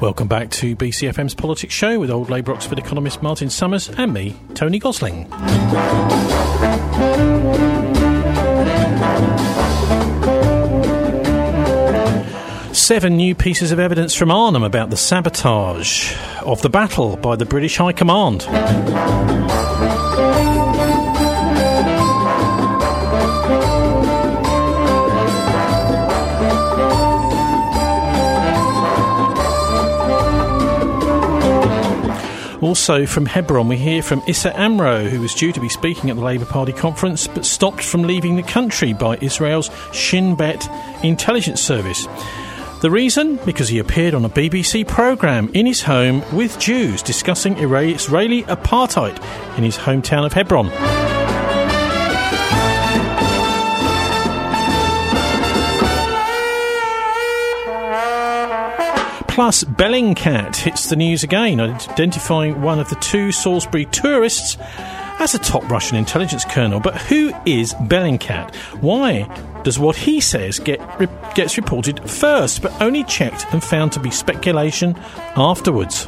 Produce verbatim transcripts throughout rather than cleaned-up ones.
Welcome back to B C F M's Politics Show with old Labour Oxford economist Martin Summers and me, Tony Gosling. Seven new pieces of evidence from Arnhem about the sabotage of the battle by the British High Command. Also from Hebron, we hear from Issa Amro, who was due to be speaking at the Labour Party conference, but stopped from leaving the country by Israel's Shin Bet intelligence service. The reason? Because he appeared on a B B C programme in his home with Jews discussing Israeli apartheid in his hometown of Hebron. Plus, Bellingcat hits the news again, identifying one of the two Salisbury tourists as a top Russian intelligence colonel. But who is Bellingcat? Why does what he says get re- gets reported first, but only checked and found to be speculation afterwards?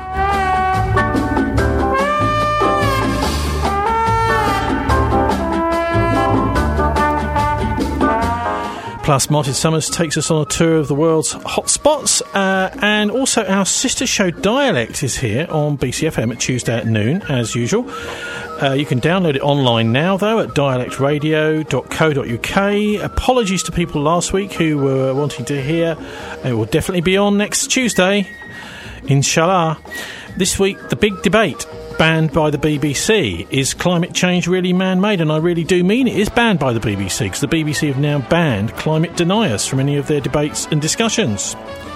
Plus, Martin Summers takes us on a tour of the world's hotspots, uh, and also our sister show Dialect is here on B C F M at Tuesday at noon, as usual. Uh, you can download it online now, though, at dialect radio dot co dot uk. Apologies to people last week who were wanting to hear. It will definitely be on next Tuesday, inshallah. This week, the big debate. Banned by the B B C. Is climate change really man-made? And I really do mean it is banned by the B B C, because the B B C have now banned climate deniers from any of their debates and discussions.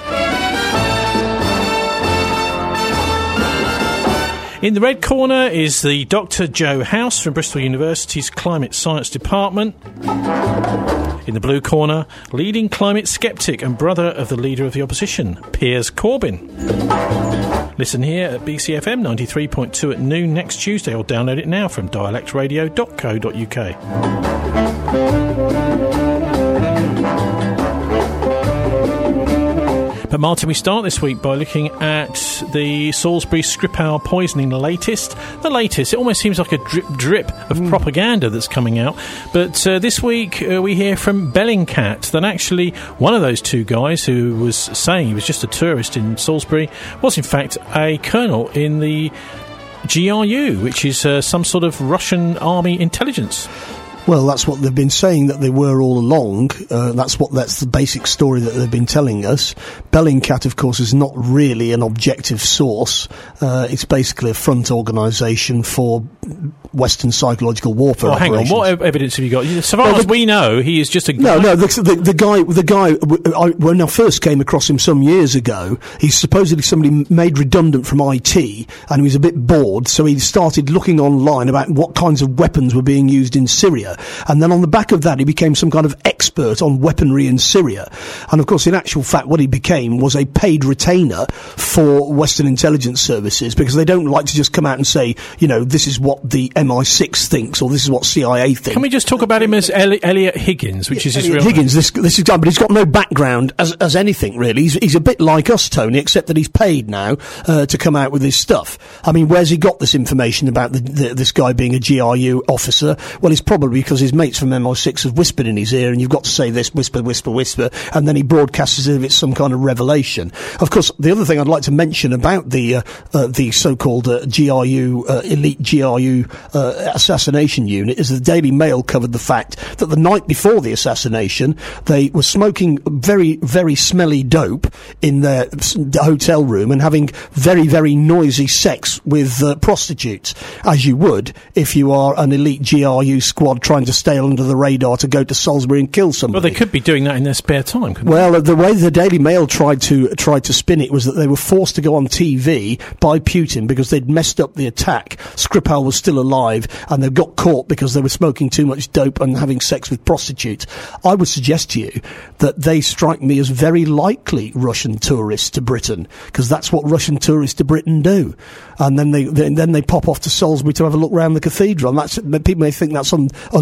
In the red corner is the Doctor Joe House from Bristol University's Climate Science Department. In the blue corner, leading climate sceptic and brother of the Leader of the Opposition, Piers Corbyn. Listen here at B C F M ninety-three point two at noon next Tuesday, or download it now from dialect radio dot co dot uk. But Martin, we start this week by looking at the Salisbury Skripal poisoning latest. The latest, it almost seems like a drip drip of mm. propaganda that's coming out. But uh, this week uh, we hear from Bellingcat that actually one of those two guys who was saying he was just a tourist in Salisbury was in fact a colonel in the G R U, which is uh, some sort of Russian army intelligence. Well, that's what they've been saying that they were all along. Uh, that's what that's the basic story that they've been telling us. Bellingcat, of course, is not really an objective source. Uh, it's basically a front organisation for Western psychological warfare. Oh, hang on, what evidence have you got? So far well, as we know, he is just a guy. No, no, the, the, the guy, the guy. I, when I first came across him some years ago, he's supposedly somebody made redundant from I T, and he was a bit bored, so he started looking online about what kinds of weapons were being used in Syria. And then on the back of that, he became some kind of expert on weaponry in Syria. And of course, in actual fact, what he became was a paid retainer for Western intelligence services, because they don't like to just come out and say, you know, this is what the M I six thinks, or this is what C I A thinks. Can we just talk about him as Eli- Elliot Higgins, which yeah, is his Elliot real Higgins, name? this, this is done, but he's got no background as, as anything, really. He's, he's a bit like us, Tony, except that he's paid now uh, to come out with his stuff. I mean, where's he got this information about the, the, this guy being a G R U officer? Well, it's probably because his mates from M I six have whispered in his ear, and you've got to say this, whisper, whisper, whisper, and then he broadcasts as if it's some kind of revelation. Of course, the other thing I'd like to mention about the uh, uh, the so-called uh, G R U, uh, elite G R U uh, assassination unit is the Daily Mail covered the fact that the night before the assassination, they were smoking very, very smelly dope in their hotel room and having very, very noisy sex with uh, prostitutes, as you would if you are an elite G R U squad trying to stay under the radar to go to Salisbury and kill somebody. Well, they could be doing that in their spare time, couldn't well, they? Well, the way the Daily Mail tried to tried to spin it was that they were forced to go on T V by Putin because they'd messed up the attack. Skripal was still alive, and they got caught because they were smoking too much dope and having sex with prostitutes. I would suggest to you that they strike me as very likely Russian tourists to Britain, because that's what Russian tourists to Britain do. And then they, they then they pop off to Salisbury to have a look round the cathedral. And that's, people may think that's un,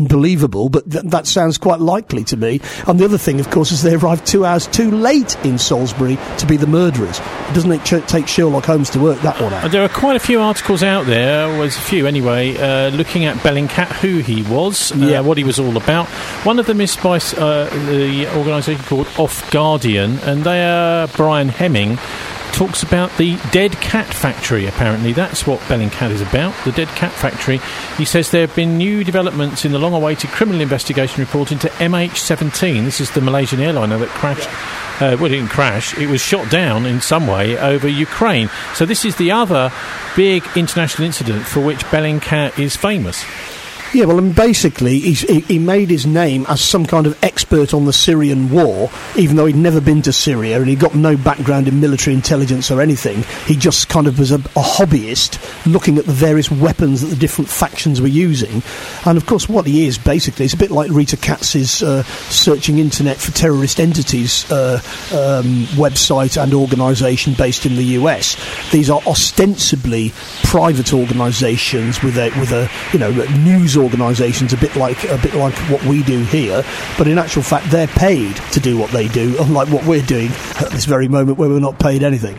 unbelievable, but th- that sounds quite likely to me. And the other thing, of course, is they arrived two hours too late in Salisbury to be the murderers. Doesn't it ch- take Sherlock Holmes to work that one out? There are quite a few articles out there, or there's a few anyway, uh, looking at Bellingcat, who he was, uh, yeah. what he was all about. One of them is by uh, the organisation called Off Guardian, and they are Brian Hemming. Talks about the Dead Cat Factory, apparently. That's what Bellingcat is about, the Dead Cat Factory. He says there have been new developments in the long-awaited criminal investigation report into M H seventeen. This is the Malaysian airliner that crashed. Uh, well, it didn't crash. It was shot down in some way over Ukraine. So this is the other big international incident for which Bellingcat is famous. Yeah, well, and basically, he's, he, he made his name as some kind of expert on the Syrian war, even though he'd never been to Syria and he got no background in military intelligence or anything. He just kind of was a, a hobbyist looking at the various weapons that the different factions were using. And, of course, what he is, basically, it's a bit like Rita Katz's uh, Searching Internet for Terrorist Entities uh, um, website and organisation based in the U S. These are ostensibly private organisations with a, with a, you know, news organisations a bit like a bit like what we do here, but in actual fact they're paid to do what they do, unlike what we're doing at this very moment where we're not paid anything.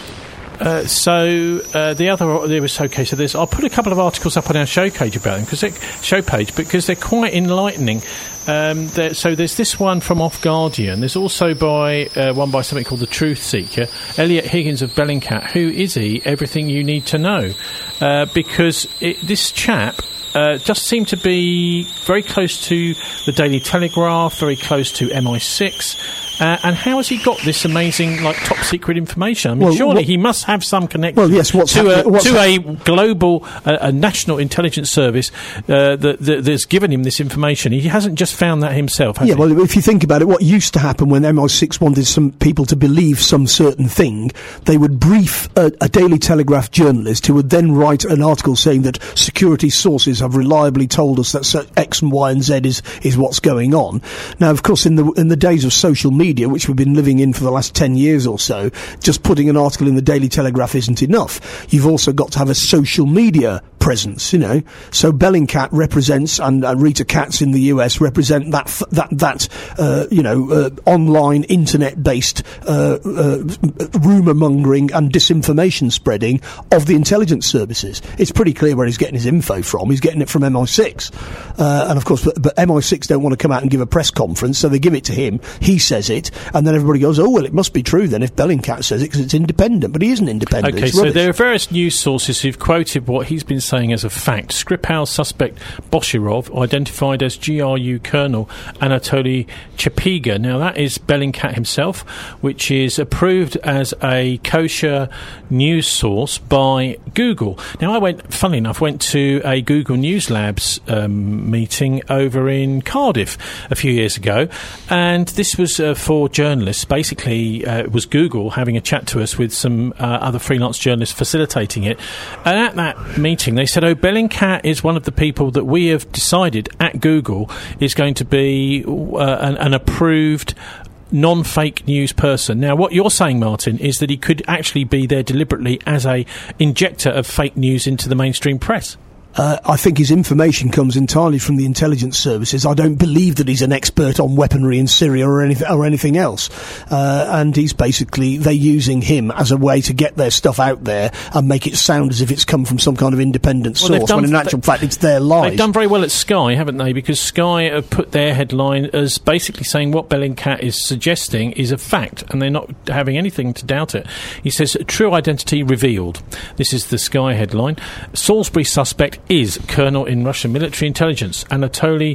Uh, so uh, the other there was okay. So there's I'll put a couple of articles up on our show page about them because show page because they're quite enlightening. Um, so there's this one from Off Guardian. There's also by uh, one by something called The Truth Seeker. Elliot Higgins of Bellingcat. Who is he? Everything you need to know, uh, because it, this chap. Uh, just seemed to be very close to the Daily Telegraph, very close to M I six. Uh, and how has he got this amazing, like, top secret information? I mean, well, surely what, he must have some connection well, yes, what's to, ha- a, what's to ha- a global, uh, a national intelligence service uh, that, that that's given him this information. He hasn't just found that himself, has yeah, he? well, if you think about it, what used to happen when M I six wanted some people to believe some certain thing, they would brief a, a Daily Telegraph journalist who would then write an article saying that security sources have reliably told us that X and Y and Z is, is what's going on. Now, of course, in the in the days of social media, which we've been living in for the last ten years or so, just putting an article in the Daily Telegraph isn't enough. You've also got to have a social media presence, you know. So Bellingcat represents, and uh, Rita Katz in the U S represent that f- that that uh, you know uh, online internet-based uh, uh, rumour mongering and disinformation spreading of the intelligence services. It's pretty clear where he's getting his info from. He's getting it from M I six, uh, and of course, but, but M I six don't want to come out and give a press conference, so they give it to him. He says it, and then everybody goes, "Oh well, it must be true then if Bellingcat says it because it's independent." But he isn't independent. Okay, it's so rubbish. there are various news sources who've quoted what he's been saying as a fact. Skripal suspect Boshirov, identified as G R U Colonel Anatoly Chepiga. Now, that is Bellingcat himself, which is approved as a kosher news source by Google. Now, I went, funnily enough, went to a Google News Labs um, meeting over in Cardiff a few years ago, and this was uh, for journalists. Basically, uh, it was Google having a chat to us with some uh, other freelance journalists facilitating it. And at that meeting, they said, oh, Bellingcat is one of the people that we have decided at Google is going to be uh, an, an approved non-fake news person. Now, what you're saying, Martin, is that he could actually be there deliberately as a injector of fake news into the mainstream press. Uh, I think his information comes entirely from the intelligence services. I don't believe that he's an expert on weaponry in Syria or anything or anything else. Uh, and he's basically, they're using him as a way to get their stuff out there and make it sound as if it's come from some kind of independent well, source, when in actual fact it's their lies. They've done very well at Sky, haven't they? Because Sky have put their headline as basically saying what Bellingcat is suggesting is a fact, and they're not having anything to doubt it. He says, true identity revealed. This is the Sky headline. Salisbury suspect is Colonel in Russian military intelligence Anatoly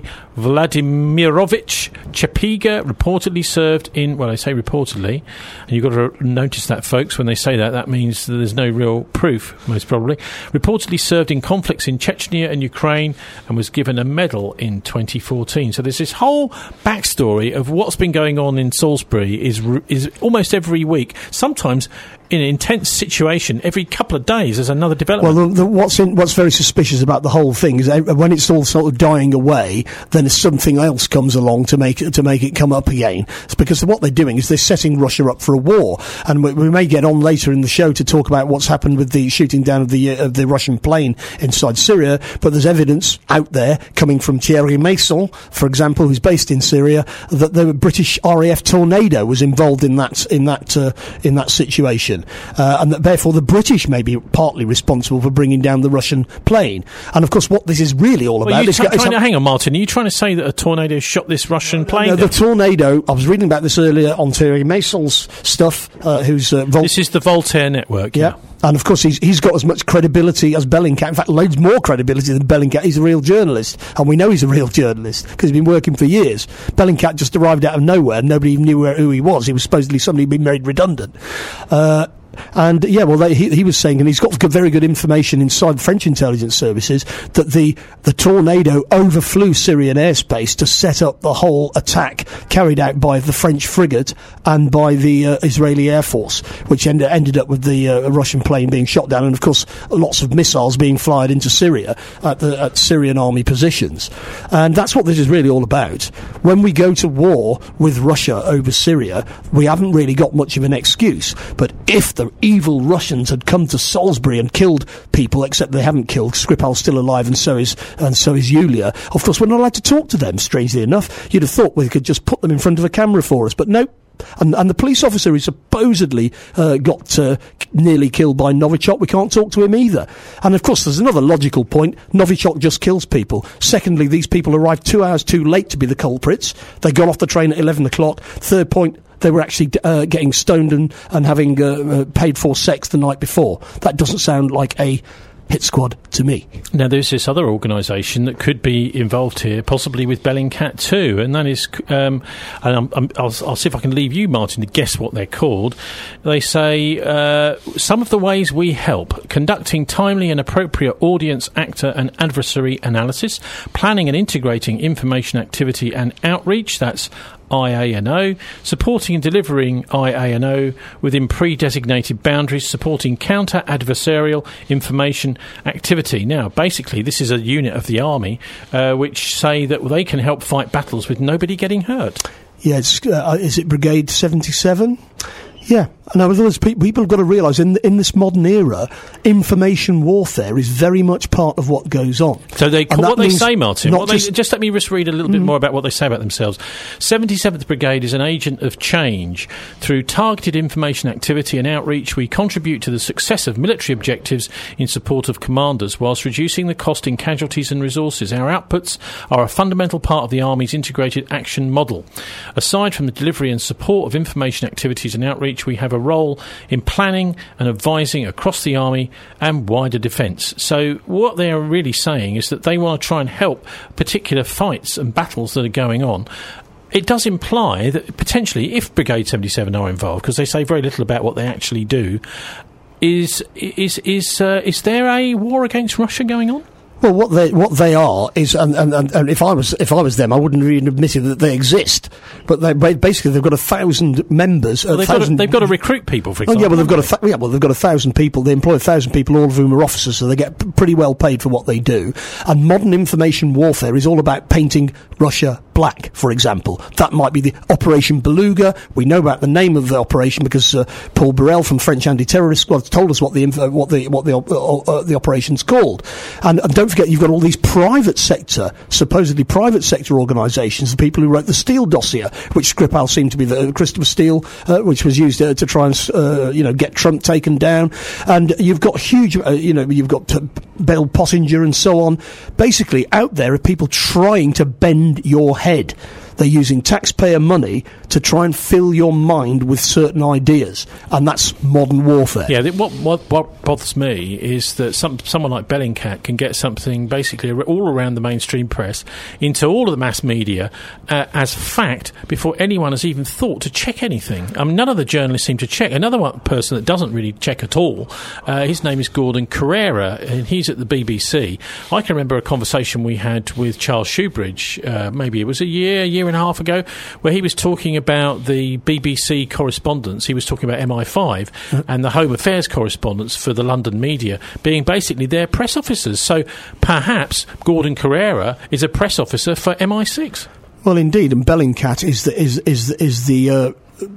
Vladimirovich Chepiga, reportedly served in, well, I say reportedly, and you've got to notice that, folks, when they say that, that means that there's no real proof, most probably, reportedly served in conflicts in Chechnya and Ukraine and was given a medal in twenty fourteen. So there's this whole backstory of what's been going on in Salisbury is is almost every week, sometimes in an intense situation every couple of days. There's another development. Well, the, the, what's in, what's very suspicious about the whole thing is that when it's all sort of dying away, then something else comes along to make it to make it come up again. It's because what they're doing is they're setting Russia up for a war, and we, we may get on later in the show to talk about what's happened with the shooting down of the uh, of the Russian plane inside Syria. But there's evidence out there coming from Thierry Mason, for example, who's based in Syria, that the British R A F Tornado was involved in that in that uh, in that situation, uh, and that therefore the British may be partly responsible for bringing down the Russian plane. And of course, what this is really all well, about. You is t- is trying to, hang on, Martin. Are you trying to say that a tornado shot this Russian plane? No, the tornado. I was reading about this earlier on Thierry Mason's stuff. Uh, who's uh, Vol- this is the Voltaire Network. Yeah. yeah. And of course, he's he's got as much credibility as Bellingcat. In fact, loads more credibility than Bellingcat. He's a real journalist, and we know he's a real journalist because he's been working for years. Bellingcat just arrived out of nowhere, and nobody even knew where, who he was. He was supposedly somebody who'd been made redundant. Uh, And, yeah, well, they, he, he was saying, and he's got good, very good information inside French intelligence services, that the, the tornado overflew Syrian airspace to set up the whole attack carried out by the French frigate and by the uh, Israeli Air Force, which end, ended up with the uh, Russian plane being shot down and, of course, lots of missiles being fired into Syria at, the, at Syrian army positions. And that's what this is really all about. When we go to war with Russia over Syria, we haven't really got much of an excuse. But if the evil Russians had come to Salisbury and killed people, except they haven't killed. Skripal's still alive, and so is and so is Yulia. Of course, we're not allowed to talk to them, strangely enough. You'd have thought we could just put them in front of a camera for us, but no. And, and the police officer who supposedly uh, got uh, nearly killed by Novichok, we can't talk to him either. And of course, there's another logical point. Novichok just kills people. Secondly, these people arrived two hours too late to be the culprits. They got off the train at eleven o'clock. Third point, they were actually uh, getting stoned and, and having uh, uh, paid for sex the night before. That doesn't sound like a hit squad to me. Now, there's this other organisation that could be involved here, possibly with Bellingcat too, and that is, um, and I'm, I'm, I'll, I'll see if I can leave you, Martin, to guess what they're called. They say, uh, some of the ways we help: conducting timely and appropriate audience, actor and adversary analysis, planning and integrating information activity and outreach, that's I A N O, supporting and delivering I A N O within pre-designated boundaries, supporting counter-adversarial information activity. Now, basically, this is a unit of the army uh, which say that they can help fight battles with nobody getting hurt. Yeah, it's, uh, is it Brigade seventy-seven? Yeah. Now, in other words, pe- people have got to realise in in this modern era, information warfare is very much part of what goes on. So they, what they say, Martin, what they, just let me just read a little mm. bit more about what they say about themselves. seventy-seventh Brigade is an agent of change. Through targeted information activity and outreach, we contribute to the success of military objectives in support of commanders, whilst reducing the cost in casualties and resources. Our outputs are a fundamental part of the Army's integrated action model. Aside from the delivery and support of information activities and outreach, we have a role in planning and advising across the Army and wider defence. So what they are really saying is that they want to try and help particular fights and battles that are going on. It does imply that potentially, if Brigade seventy-seven are involved, because they say very little about what they actually do, is is is uh, is there a war against Russia going on? Well, what they what they are is, and, and, and if I was if I was them, I wouldn't even admit it that they exist. But they basically they've got a thousand members. Well, a they've, thousand, got to, they've got to recruit people, for example. Oh, yeah, well they've got a th- yeah, well they've got a thousand people. They employ a thousand people, all of whom are officers, so they get p- pretty well paid for what they do. And modern information warfare is all about painting Russia black, for example. That might be the Operation Beluga. We know about the name of the operation because uh, Paul Burrell from French Anti-Terrorist Squad told us what the inf- what the what the uh, uh, the operation's called. And, and don't forget, you've got all these private sector, supposedly private sector organisations, the people who wrote the Steele dossier, which Skripal seemed to be the uh, Christopher Steele, uh, which was used uh, to try and uh, you know get Trump taken down. And you've got huge, uh, you know, you've got uh, Bill Pottinger and so on. Basically, out there are people trying to bend your head. They're using taxpayer money to try and fill your mind with certain ideas, and that's modern warfare. Yeah, what what, what bothers me is that some someone like Bellingcat can get something basically all around the mainstream press, into all of the mass media, uh, as fact before anyone has even thought to check anything. I mean, none of the journalists seem to check. Another one person that doesn't really check at all, uh, his name is Gordon Carrera, and he's at the B B C. I can remember a conversation we had with Charles Shoebridge, uh, maybe it was a year, year year and a half ago, where he was talking about the B B C correspondence. He was talking about M I five mm. and the Home Affairs correspondence for the London media being basically their press officers. So perhaps Gordon Carrera is a press officer for M I six. Well, indeed, and Bellingcat is the is is is the. Uh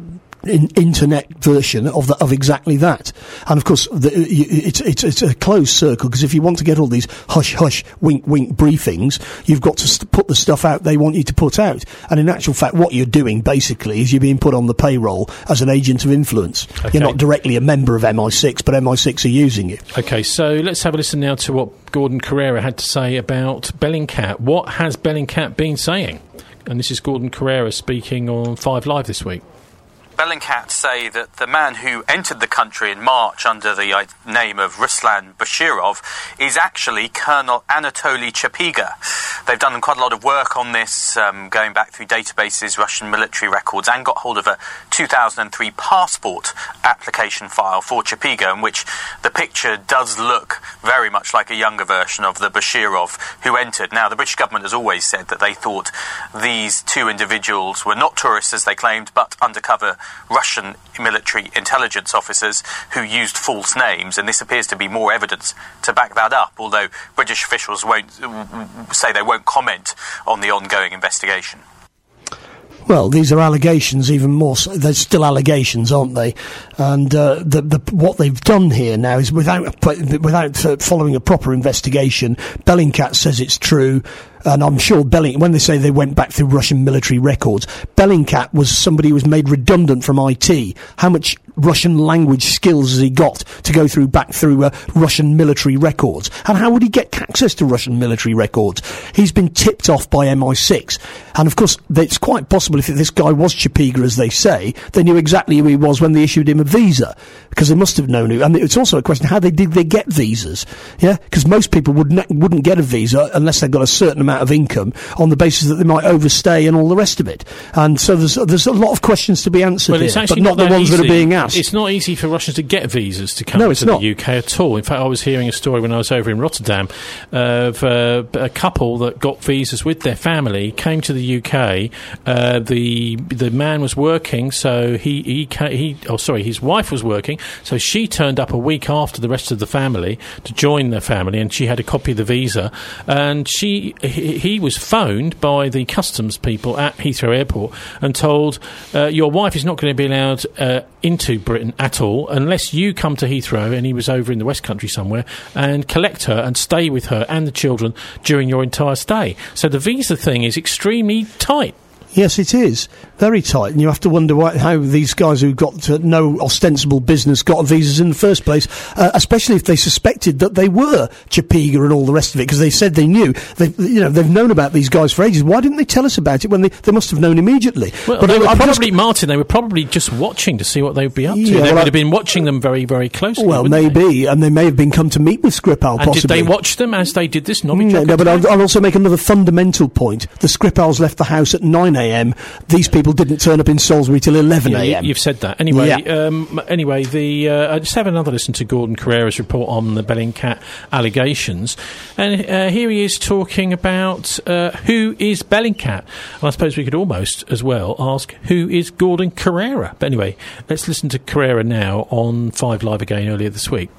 In internet version of the, of exactly that, and of course the, it's it's it's a closed circle, because if you want to get all these hush hush wink wink briefings, you've got to st- put the stuff out they want you to put out. And in actual fact, what you're doing basically is you're being put on the payroll as an agent of influence. Okay. You're not directly a member of M I six, but M I six are using you. Okay, so let's have a listen now to what Gordon Carrera had to say about Bellingcat. What has Bellingcat been saying? And this is Gordon Carrera speaking on Five Live this week. Bellingcat say that the man who entered the country in March under the uh, name of Ruslan Bashirov is actually Colonel Anatoly Chapiga. They've done quite a lot of work on this, um, going back through databases, Russian military records, and got hold of a two thousand three passport application file for Chapiga, in which the picture does look very much like a younger version of the Bashirov who entered. Now, the British government has always said that they thought these two individuals were not tourists, as they claimed, but undercover Russian military intelligence officers who used false names, and this appears to be more evidence to back that up, although British officials won't say they won't comment on the ongoing investigation. Well, these are allegations, even more so. They're still allegations, aren't they? And uh, the, the, what they've done here now is, without without uh, following a proper investigation, Bellingcat says it's true. And I'm sure Belling, when they say they went back through Russian military records, Bellingcat was somebody who was made redundant from I T. How much Russian language skills has he got to go through back through uh, Russian military records? And how would he get access to Russian military records? He's been tipped off by M I six. And of course, it's quite possible if this guy was Chapiga, as they say, they knew exactly who he was when they issued him a visa, because they must have known who. And it's also a question, how they did they get visas? Yeah, because most people would ne- wouldn't get a visa unless they've got a certain amount of income, on the basis that they might overstay and all the rest of it. And so there's there's a lot of questions to be answered well, here, but not not the ones easy. that are being asked. It's not easy for Russians to get visas to come no, to it's the not. U K at all. In fact, I was hearing a story when I was over in Rotterdam of uh, a couple that got visas with their family, came to the U K. Uh, the the man was working, so he he he oh sorry, his wife was working, so she turned up a week after the rest of the family to join their family, and she had a copy of the visa, and she he, he was phoned by the customs people at Heathrow Airport and told, uh, your wife is not going to be allowed uh, into Britain at all unless you come to Heathrow, and he was over in the West Country somewhere, and collect her and stay with her and the children during your entire stay. So the visa thing is extremely tight. Yes, it is. Very tight. And you have to wonder why, how these guys who got uh, no ostensible business got visas in the first place, uh, especially if they suspected that they were Chapiga and all the rest of it, because they said they knew. They've, you know, they've known about these guys for ages. Why didn't they tell us about it when they, they must have known immediately? Well, but they I, were I'm probably, just, Martin, they were probably just watching to see what they would be up to. Yeah, they well, would I, have been watching them very, very closely. Well, maybe, they? and they may have been come to meet with Skripal, and possibly. did they watch them as they did this Novichok? No, no, but I'll, I'll also make another fundamental point. The Skripals left the house at nine a.m. These people didn't turn up in Salisbury till eleven a.m. Yeah, you, you've said that. Anyway, yeah. um, anyway, the uh, I just have another listen to Gordon Carrera's report on the Bellingcat allegations, and uh, here he is talking about uh, who is Bellingcat. And I suppose we could almost as well ask who is Gordon Carrera. But anyway, let's listen to Carrera now on Five Live again earlier this week.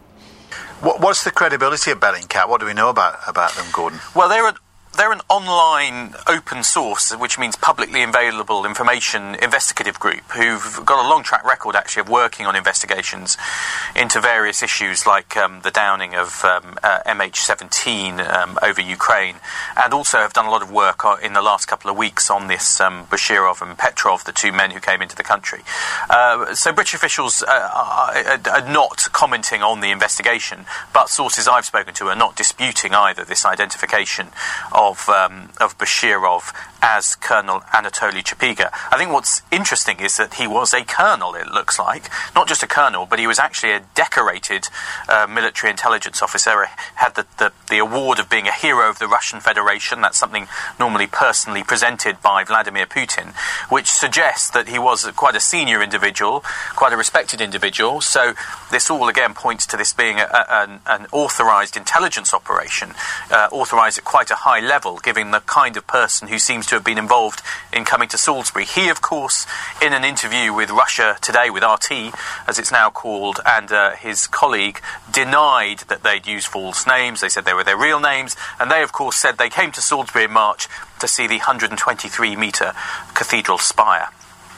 What, what's the credibility of Bellingcat? What do we know about about them, Gordon? Well, they're a They're an online open source, which means publicly available information investigative group who've got a long track record actually of working on investigations into various issues like um, the downing of um, uh, M H seventeen um, over Ukraine, and also have done a lot of work in the last couple of weeks on this um, Bashirov and Petrov, the two men who came into the country. Uh, so British officials uh, are, are not commenting on the investigation, but sources I've spoken to are not disputing either this identification of Of, um, of Bashirov as Colonel Anatoly Chapiga. I think what's interesting is that he was a colonel, it looks like. Not just a colonel, but he was actually a decorated uh, military intelligence officer, had the, the, the award of being a hero of the Russian Federation. That's something normally personally presented by Vladimir Putin, which suggests that he was quite a senior individual, quite a respected individual. So this all again points to this being a, a, an, an authorised intelligence operation, uh, authorised at quite a high level, given the kind of person who seems to have been involved in coming to Salisbury. He, of course, in an interview with Russia Today, with R T, as it's now called, and uh, his colleague, denied that they'd used false names. They said they were their real names, and they, of course, said they came to Salisbury in March to see the one hundred twenty-three metre cathedral spire.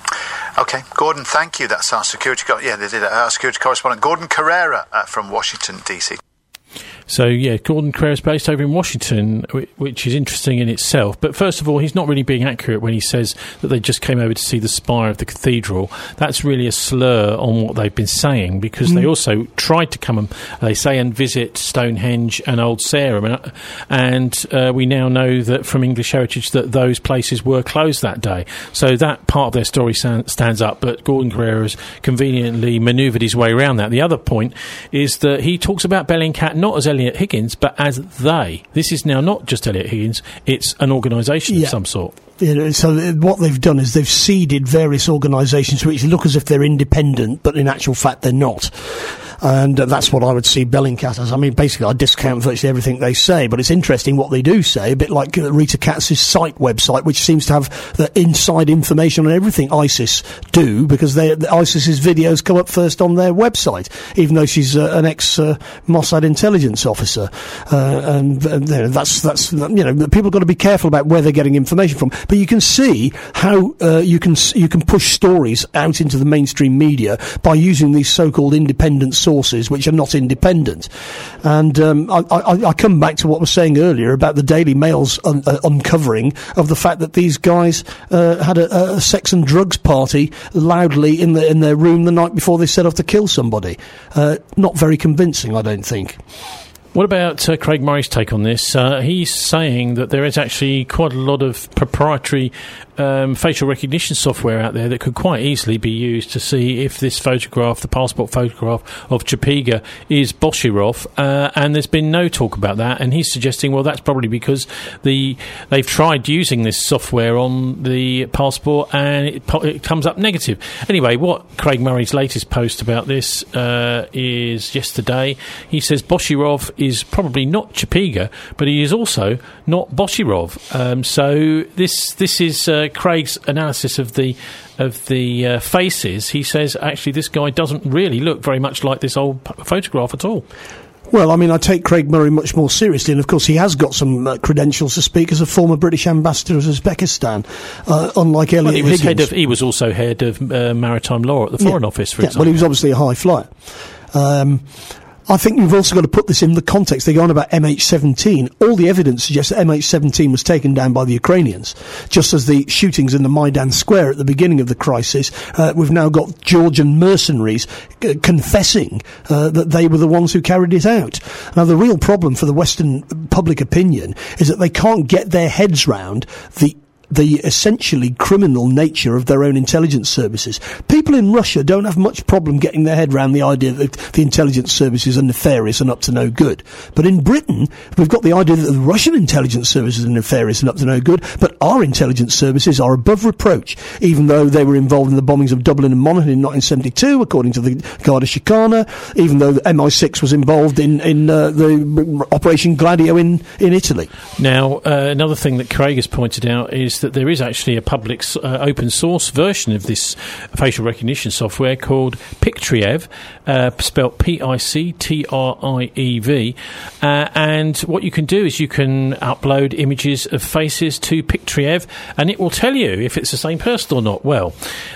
OK, Gordon, thank you. That's our security, co- yeah, they did, uh, our security correspondent, Gordon Carrera uh, from Washington, D C. So, yeah, Gordon Carrera is based over in Washington, which is interesting in itself. But first of all, he's not really being accurate when he says that they just came over to see the spire of the cathedral. That's really a slur on what they've been saying, because mm. they also tried to come, and they say, and visit Stonehenge and Old Sarum. And, and uh, we now know that from English Heritage that those places were closed that day. So that part of their story stand, stands up, but Gordon Carrera has conveniently manoeuvred his way around that. The other point is that he talks about Bellingcat not as Elliot Higgins, but as they. This is now not just Elliot Higgins, it's an organisation yeah. of some sort. You know, so what they've done is they've seeded various organisations which look as if they're independent, but in actual fact they're not. And uh, that's what I would see Bellingcat as. I mean, basically, I discount virtually everything they say, but it's interesting what they do say, a bit like uh, Rita Katz's site website, which seems to have the inside information on everything ISIS do, because they, the ISIS's videos come up first on their website, even though she's uh, an ex-Mossad uh, intelligence officer. Uh, and uh, you know, that's, that's, you know, people have got to be careful about where they're getting information from. But you can see how uh, you can you can push stories out into the mainstream media by using these so-called independent sources, which are not independent. And um, I, I, I come back to what I was saying earlier about the Daily Mail's un- uh, uncovering of the fact that these guys uh, had a, a sex and drugs party loudly in the in their room the night before they set off to kill somebody. Uh, not very convincing, I don't think. What about uh, Craig Murray's take on this? Uh, he's saying that there is actually quite a lot of proprietary um, facial recognition software out there that could quite easily be used to see if this photograph, the passport photograph of Chapiga, is Boshirov, uh, and there's been no talk about that. And he's suggesting, well, that's probably because the they've tried using this software on the passport and it, it comes up negative. Anyway, what Craig Murray's latest post about this uh, is yesterday. He says Boshirov is probably not Chapiga, but he is also not Boshirov. Um, so this this is uh, Craig's analysis of the of the uh, faces. He says actually this guy doesn't really look very much like this old p- photograph at all. Well, I mean, I take Craig Murray much more seriously, and of course he has got some uh, credentials to speak as a former British ambassador to Uzbekistan, uh, unlike Elliot well, he was Higgins. Head of, he was also head of uh, maritime law at the Foreign yeah. Office, for yeah, example. Well, he was obviously a high flyer. Um, I think you've also got to put this in the context. They go on about M H seventeen. All the evidence suggests that M H seventeen was taken down by the Ukrainians. Just as the shootings in the Maidan Square at the beginning of the crisis, uh, we've now got Georgian mercenaries uh, confessing uh, that they were the ones who carried it out. Now, the real problem for the Western public opinion is that they can't get their heads round the the essentially criminal nature of their own intelligence services. People in Russia don't have much problem getting their head around the idea that the intelligence services are nefarious and up to no good. But in Britain, we've got the idea that the Russian intelligence services are nefarious and up to no good, but our intelligence services are above reproach, even though they were involved in the bombings of Dublin and Monaghan in nineteen seventy-two, according to the Garda Síochána, even though the M I six was involved in, in uh, the Operation Gladio in, in Italy. Now, uh, another thing that Craig has pointed out is that there is actually a public uh, open source version of this facial recognition software called Pictriev, uh, spelt P I C T R I E V, uh, and what you can do is you can upload images of faces to Pictriev and it will tell you if it's the same person or not. Well,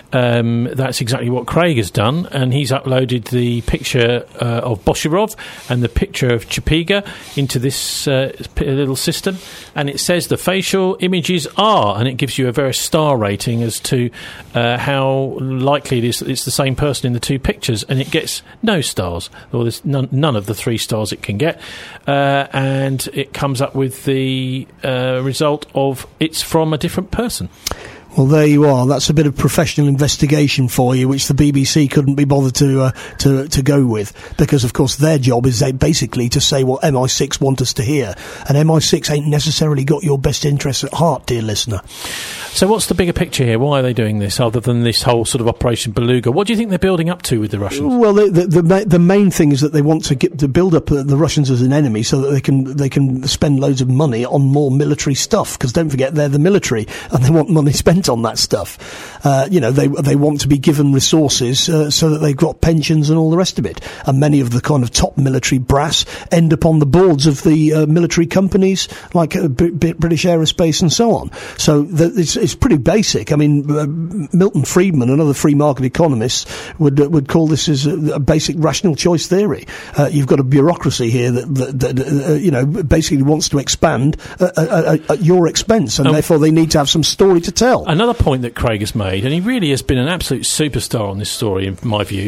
um, that's exactly what Craig has done, and he's uploaded the picture uh, of Boshirov and the picture of Chapiga into this uh, little system, and it says the facial images are, and it gives you a very star rating as to uh, how likely it is that it's the same person in the two pictures, and it gets no stars, or there's none, none of the three stars it can get, uh, and it comes up with the uh, result of it's from a different person. Well, there you are. That's a bit of professional investigation for you, which the B B C couldn't be bothered to uh, to to go with, because, of course, their job is they basically to say what M I six want us to hear, and M I six ain't necessarily got your best interests at heart, dear listener. So what's the bigger picture here? Why are they doing this, other than this whole sort of Operation Beluga? What do you think they're building up to with the Russians? Well, the the, the, the main thing is that they want to get to build up uh, the Russians as an enemy, so that they can they can spend loads of money on more military stuff. Because don't forget, they're the military, and they want money spent on that stuff. Uh, you know, they they want to be given resources uh, so that they've got pensions and all the rest of it. And many of the kind of top military brass end up on the boards of the uh, military companies like uh, B- B- British Aerospace and so on. So the, it's it's pretty basic. I mean, uh, Milton Friedman and other free market economists would uh, would call this as a, a basic rational choice theory. Uh, you've got a bureaucracy here that, that, that uh, you know, basically wants to expand uh, uh, uh, at your expense, and um, therefore they need to have some story to tell. Another point that Craig has made, and he really has been an absolute superstar on this story, in my view.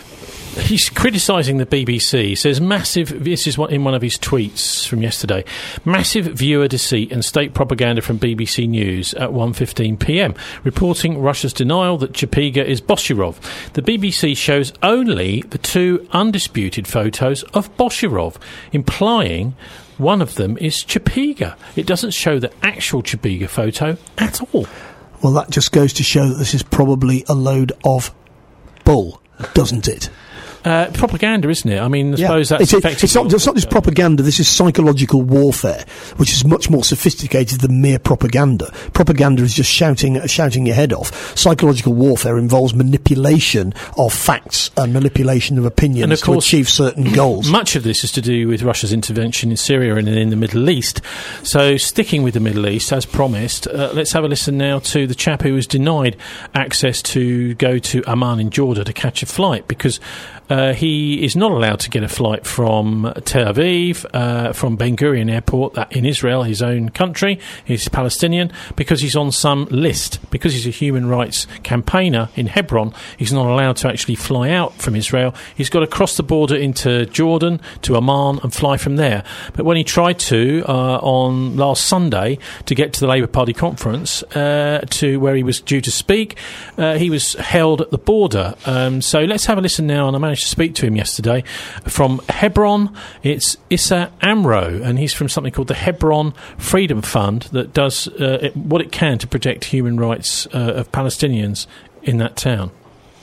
He's criticising the B B C. He says massive, this is what in one of his tweets from yesterday, massive viewer deceit and state propaganda from B B C News at one fifteen p.m, reporting Russia's denial that Chapiga is Boshirov. The B B C shows only the two undisputed photos of Boshirov, implying one of them is Chapiga. It doesn't show the actual Chapiga photo at all. Well, that just goes to show that this is probably a load of bull, doesn't it? Uh, propaganda, isn't it? I mean, I yeah. suppose that's it's, effectively... It's not, it's not just propaganda, this is psychological warfare, which is much more sophisticated than mere propaganda. Propaganda is just shouting shouting your head off. Psychological warfare involves manipulation of facts and manipulation of opinions and of course, to achieve certain goals. Much of this is to do with Russia's intervention in Syria and in the Middle East. So, sticking with the Middle East, as promised, uh, let's have a listen now to the chap who was denied access to go to Amman in Jordan to catch a flight, because... Uh, he is not allowed to get a flight from Tel Aviv, uh, from Ben Gurion Airport, that in Israel, his own country. He's Palestinian, because he's on some list. Because he's a human rights campaigner in Hebron, he's not allowed to actually fly out from Israel. He's got to cross the border into Jordan, to Amman, and fly from there. But when he tried to, uh, on last Sunday, to get to the Labour Party conference, uh, to where he was due to speak, uh, he was held at the border. Um, so let's have a listen now, and I managed to speak to him yesterday from Hebron. It's Issa Amro, and he's from something called the Hebron Freedom Fund that does uh, it, what it can to protect human rights uh, of Palestinians in that town.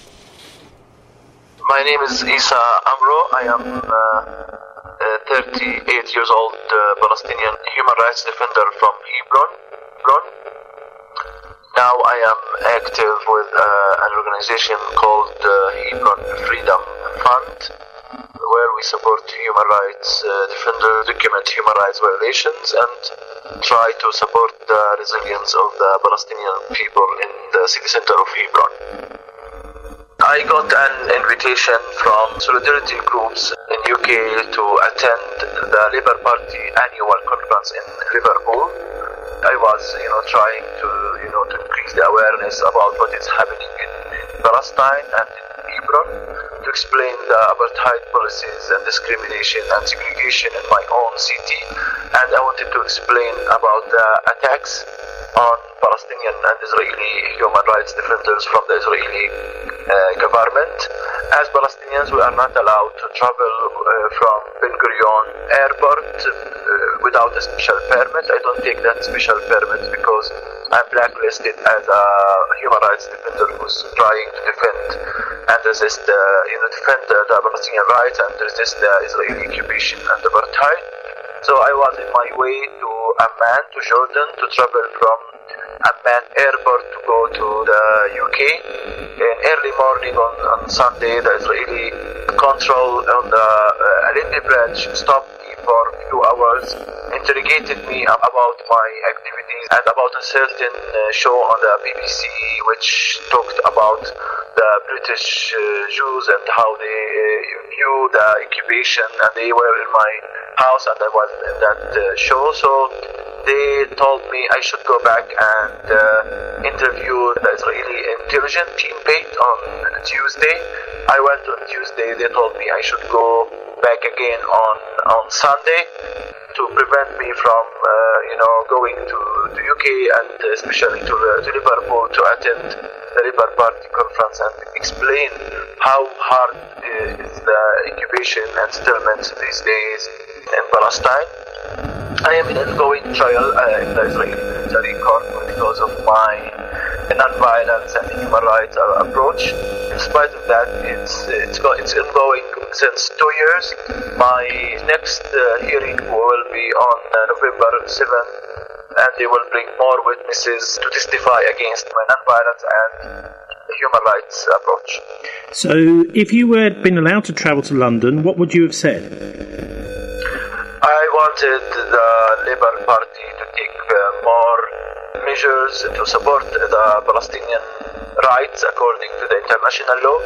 My name is Issa Amro. I am uh, uh, thirty-eight years old, uh, Palestinian human rights defender from Hebron. Hebron. Now I am active with uh, an organization called uh, Hebron Freedom Fund, where we support human rights uh, defenders, document human rights violations, and try to support the resilience of the Palestinian people in the city center of Hebron. I got an invitation from solidarity groups in U K to attend the Labour Party annual conference in Liverpool. I was, you know, trying to, you know, to increase the awareness about what is happening in, in Palestine and in Hebron, to explain the apartheid policies and discrimination and segregation in my own city, and I wanted to explain about the attacks on Palestinian and Israeli human rights defenders from the Israeli uh, government. As Palestinians, we are not allowed to travel uh, from Ben Gurion Airport uh, without a special permit. I don't take that special permit because I'm blacklisted as a human rights defender who's trying to defend and resist, uh, you know, defend uh, the Palestinian rights and resist the Israeli occupation and apartheid. So I was in my way to Amman, to Jordan, to travel from Amman airport to go to the U K. In early morning on, on Sunday, the Israeli control on the uh, Alindi Bridge stopped me for a few hours, interrogated me about my activities and about a certain uh, show on the B B C which talked about the British uh, Jews and how they uh, view the occupation, and they were in my house and I was in that uh, show. So they told me I should go back and uh, interview the Israeli intelligence team on Tuesday. I went on Tuesday. They told me I should go back again on, on Sunday to prevent me from, uh, you know, going to the U K and especially to, uh, to Liverpool to attend the Labour Party conference and explain how hard uh, is the incubation and settlement these days in Palestine. I am in an ongoing trial uh, in the Israeli military court because of my non-violence and human rights uh, approach. In spite of that, it's it's, go, it's ongoing since two years. My next uh, hearing will be on uh, November seventh, and they will bring more witnesses to testify against my non-violence and human rights approach. So, if you had been allowed to travel to London, what would you have said? I wanted the Labour Party to take uh, more measures to support the Palestinian rights according to the international law.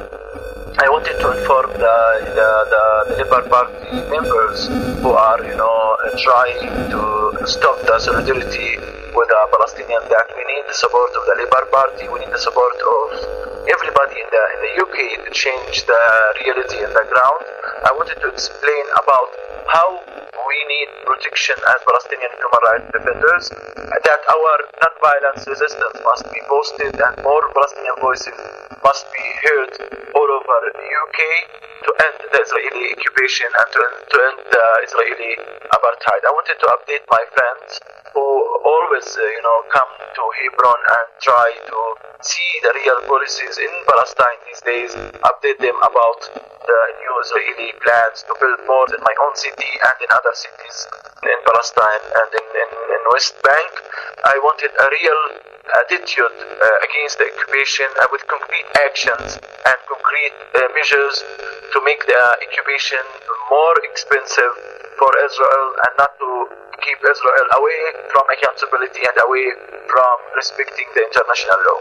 I wanted to inform the, the, the, the Labour Party members who are, you know, trying to stop the solidarity with the Palestinians that we need the support of the Labour Party, we need the support of everybody in the, in the U K to change the reality in the ground. I wanted to explain about how we need protection as Palestinian human rights defenders, that our non-violence resistance must be boosted and more Palestinian voices must be heard all over the U K to end the Israeli occupation and to end, to end the Israeli apartheid. I wanted to update my friends who always, uh, you know, come to Hebron and try to see the real policies in Palestine these days, update them about the new Israeli plans to build more in my own city and in other cities in Palestine and in, in, in West Bank. I wanted a real attitude uh, against the occupation uh, with concrete actions and concrete uh, measures to make the occupation more expensive for Israel and not to keep Israel away from accountability and away from respecting the international law.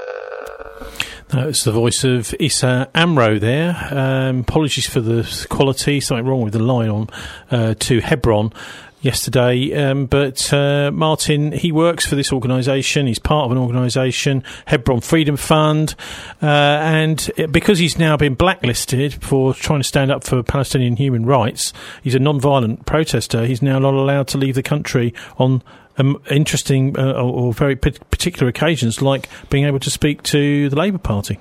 That was the voice of Issa Amro there. Um, apologies for the quality, something wrong with the line on uh, to Hebron yesterday, um, but uh, Martin, he works for this organisation, he's part of an organisation, Hebron Freedom Fund, uh, and it, because he's now been blacklisted for trying to stand up for Palestinian human rights, he's a non-violent protester, he's now not allowed to leave the country on um, interesting uh, or, or very p- particular occasions, like being able to speak to the Labour Party.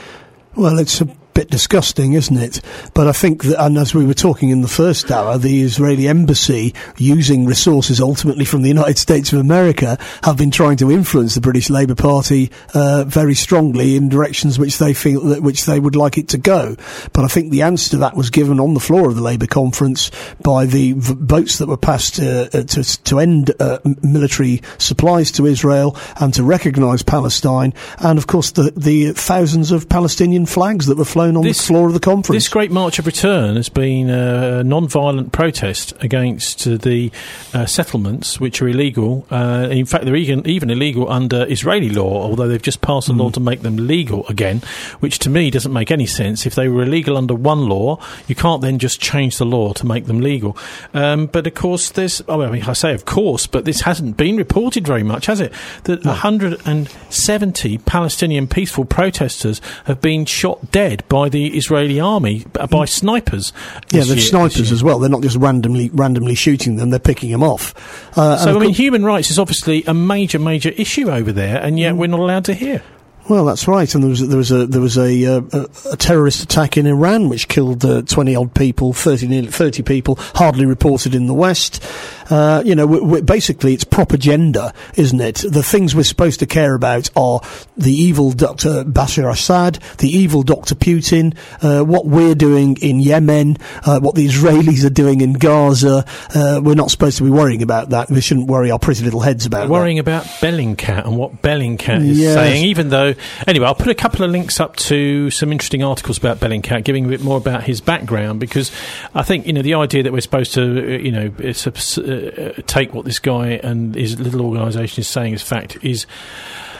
Well, it's a bit disgusting, isn't it? But I think that, and as we were talking in the first hour, the Israeli embassy, using resources ultimately from the United States of America, have been trying to influence the British Labour Party uh, very strongly in directions which they feel that which they would like it to go. But I think the answer to that was given on the floor of the Labour conference by the v- votes that were passed uh, to to end uh, military supplies to Israel and to recognise Palestine, and of course the the thousands of Palestinian flags that were flown on this, the floor of the conference. This Great March of Return has been a non-violent protest against uh, the uh, settlements, which are illegal. Uh, in fact, they're even, even illegal under Israeli law, although they've just passed a mm. law to make them legal again, which to me doesn't make any sense. If they were illegal under one law, you can't then just change the law to make them legal. Um, but of course, there's, oh, I mean, I say of course, but this hasn't been reported very much, has it? That no. one hundred seventy Palestinian peaceful protesters have been shot dead by by the Israeli army, by snipers. Yeah, they're snipers as well. They're not just randomly randomly shooting them, they're picking them off. Uh, so, I mean, human rights is obviously a major, major issue over there, and yet mm. we're not allowed to hear. Well, that's right, and there was there was a there was a, uh, a, a terrorist attack in Iran which killed uh, twenty odd people, thirty nearly thirty people, hardly reported in the West. Uh, you know, we're, we're basically it's propaganda, isn't it? The things we're supposed to care about are the evil Doctor Bashar Assad, the evil Doctor Putin, uh, what we're doing in Yemen, uh, what the Israelis are doing in Gaza. Uh, we're not supposed to be worrying about that. We shouldn't worry our pretty little heads about we're worrying that. about Bellingcat and what Bellingcat is yes. saying, even though. Anyway, I'll put a couple of links up to some interesting articles about Bellingcat, giving a bit more about his background, because I think, you know, the idea that we're supposed to, you know, it's a, uh, take what this guy and his little organisation is saying as fact is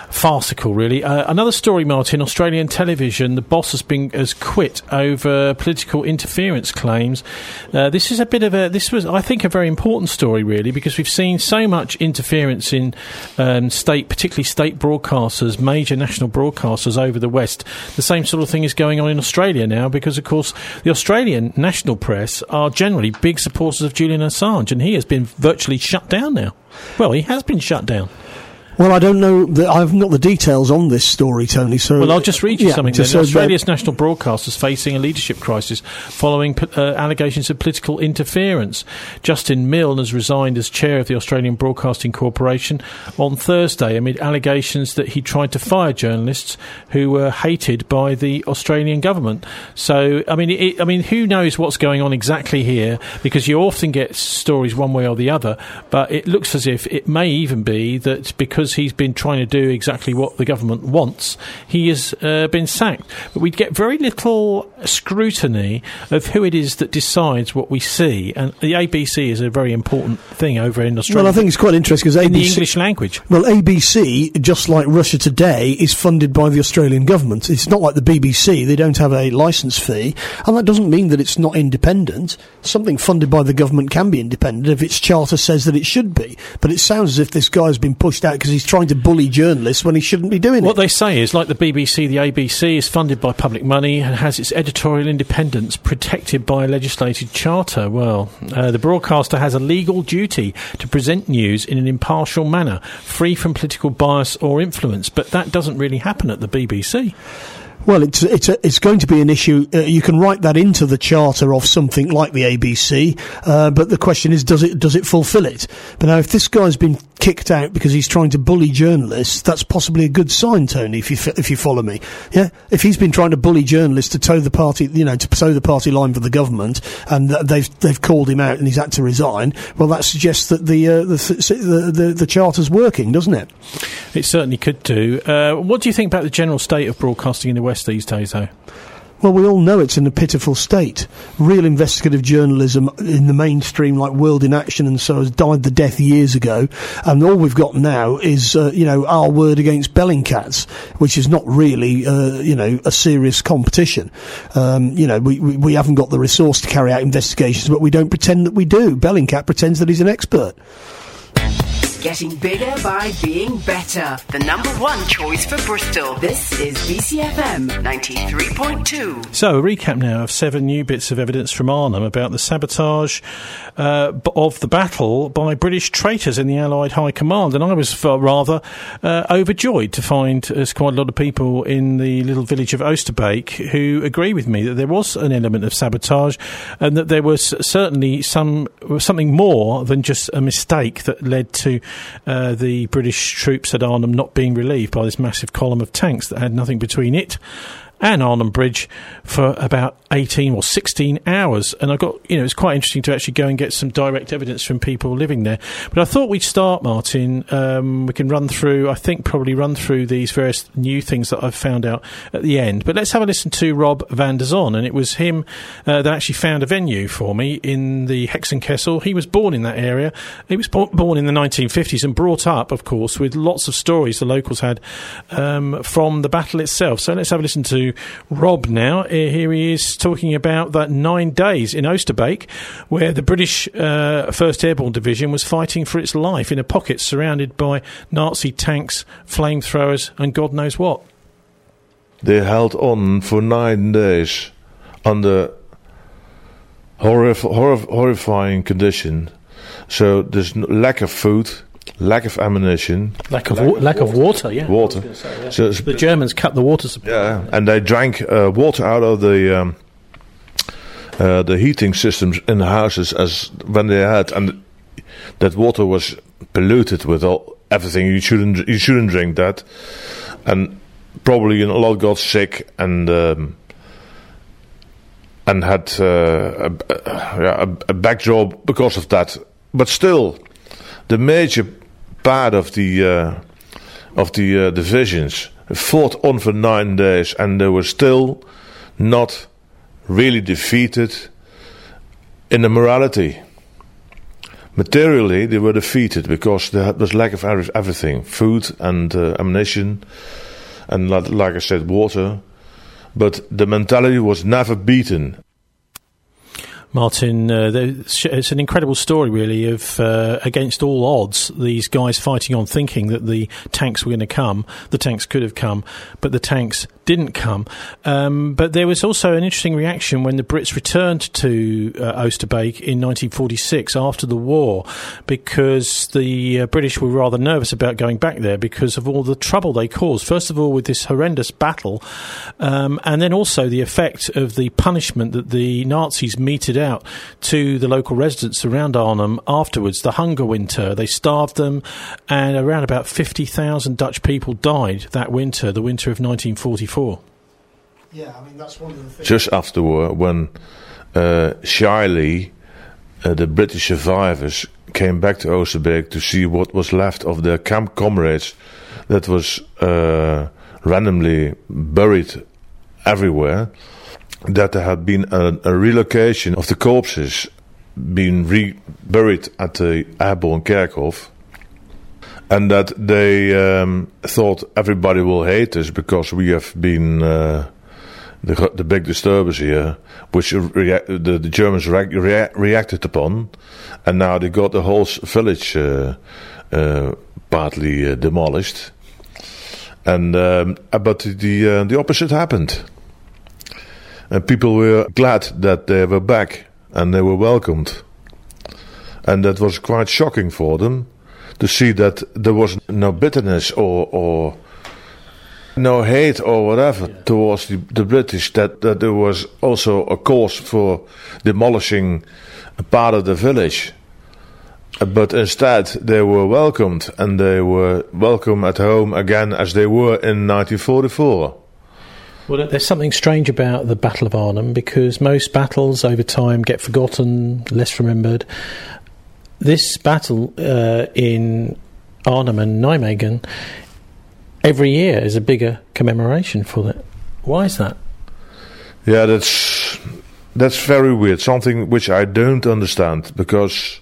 farcical, really. Uh, another story, Martin. Australian television. The boss has been has quit over political interference claims. Uh, this is a bit of a. This was, I think, a very important story, really, because we've seen so much interference in um, state, particularly state broadcasters, major national broadcasters over the West. The same sort of thing is going on in Australia now, because, of course, the Australian national press are generally big supporters of Julian Assange, and he has been virtually shut down now. Well, he has been shut down. Well, I don't know. The, I've not the details on this story, Tony. So, well, I'll just read you yeah, something. just Then. so Australia's that national broadcaster is facing a leadership crisis following uh, allegations of political interference. Justin Milne has resigned as chair of the Australian Broadcasting Corporation on Thursday amid allegations that he tried to fire journalists who were hated by the Australian government. So, I mean, it, I mean, who knows what's going on exactly here? Because you often get stories one way or the other, but it looks as if it may even be that because he's been trying to do exactly what the government wants, he has uh, been sacked. But we get very little scrutiny of who it is that decides what we see, and the A B C is a very important thing over in Australia. Well, I think it's quite interesting because in A B C, the English language. Well, A B C, just like Russia Today, is funded by the Australian government. It's not like the B B C; they don't have a licence fee, and that doesn't mean that it's not independent. Something funded by the government can be independent if its charter says that it should be. But it sounds as if this guy has been pushed out because he's trying to bully journalists when he shouldn't be doing what it. What they say is, like the B B C, the A B C is funded by public money and has its editorial independence protected by a legislated charter. Well, uh, the broadcaster has a legal duty to present news in an impartial manner, free from political bias or influence, but that doesn't really happen at the B B C. Well, it's it's a, it's going to be an issue. Uh, you can write that into the charter of something like the A B C, uh, but the question is, does it does it fulfil it? But now, if this guy's been kicked out because he's trying to bully journalists, that's possibly a good sign, Tony. If you f- if you follow me, yeah. If he's been trying to bully journalists to toe the party, you know, to toe the party line for the government, and th- they've they've called him out and he's had to resign, well, that suggests that the uh, the, th- the the the charter's working, doesn't it? It certainly could do. Uh, what do you think about the general state of broadcasting in the West these days, though? Well, we all know it's in a pitiful state. Real investigative journalism in the mainstream, like World in Action and so, has died the death years ago. And all we've got now is, uh, you know, our word against Bellingcats, which is not really, uh, you know, a serious competition. Um, you know, we, we, we haven't got the resource to carry out investigations, but we don't pretend that we do. Bellingcat pretends that he's an expert. Getting bigger by being better. The number one choice for Bristol. This is B C F M ninety-three point two. So, a recap now of seven new bits of evidence from Arnhem about the sabotage uh, b- of the battle by British traitors in the Allied High Command. And I was uh, rather uh, overjoyed to find there's quite a lot of people in the little village of Osterbake who agree with me that there was an element of sabotage and that there was certainly some something more than just a mistake that led to Uh, the British troops at Arnhem not being relieved by this massive column of tanks that had nothing between it and Arnhem Bridge for about eighteen or sixteen hours. And I got, you know, it's quite interesting to actually go and get some direct evidence from people living there. But I thought we'd start, Martin. Um, we can run through, I think probably run through these various new things that I've found out at the end. But let's have a listen to Rob van der Zon. And it was him uh, that actually found a venue for me in the Hexenkessel. He was born in that area. He was bo- born in the nineteen fifties and brought up, of course, with lots of stories the locals had um, from the battle itself. So let's have a listen to Rob now. Here he is talking about that nine days in Osterbake where the British uh, first Airborne Division was fighting for its life in a pocket surrounded by Nazi tanks, flamethrowers and God knows what. They held on for nine days under horrif- horrif- horrifying condition. So there's no lack of food, lack of ammunition, lack of lack, wa- lack of water. Yeah, water. Say, yeah. So the Germans cut the water supply. Yeah, and they drank uh, water out of the um, uh, the heating systems in the houses as when they had, and that water was polluted with all everything. You shouldn't you shouldn't drink that, and probably a lot got sick and. Um, and had uh, a, a, a backdrop because of that, but still, the major part of the uh, of the uh, divisions fought on for nine days, and they were still not really defeated in the morality. materially they were defeated because there was lack of everything, food and uh, ammunition, and like, like I said, water. But the mentality was never beaten. Martin, uh, it's an incredible story, really, of uh, against all odds, these guys fighting on, thinking that the tanks were going to come. The tanks could have come, but the tanks didn't come. Um, but there was also an interesting reaction when the Brits returned to uh, Oosterbeek in nineteen forty-six after the war, because the uh, British were rather nervous about going back there because of all the trouble they caused. First of all, with this horrendous battle, um, and then also the effect of the punishment that the Nazis meted out to the local residents around Arnhem afterwards, the hunger winter. They starved them, and around about fifty thousand Dutch people died that winter, the winter of nineteen forty-four. Yeah, I mean, that's one of the things. Just after the war, when uh, shyly uh, the British survivors came back to Oosterbeek to see what was left of their camp comrades that was uh, randomly buried everywhere, that there had been a, a relocation of the corpses being re-buried at the Airborne Kerkhof, and that they um, thought everybody will hate us because we have been uh, the, the big disturbers here, which rea- the, the Germans re- rea- reacted upon, and now they got the whole village uh, uh, partly uh, demolished. And um, but the uh, the opposite happened. And people were glad that they were back and they were welcomed. And that was quite shocking for them to see that there was no bitterness or, or no hate or whatever yeah. towards the, the British, that, that there was also a cause for demolishing a part of the village. But instead they were welcomed, and they were welcome at home again as they were in nineteen forty-four. Well, there's something strange about the Battle of Arnhem, because most battles over time get forgotten, less remembered. This battle uh, in Arnhem and Nijmegen, every year is a bigger commemoration for it. Why is that? Yeah, that's that's very weird. Something which I don't understand, because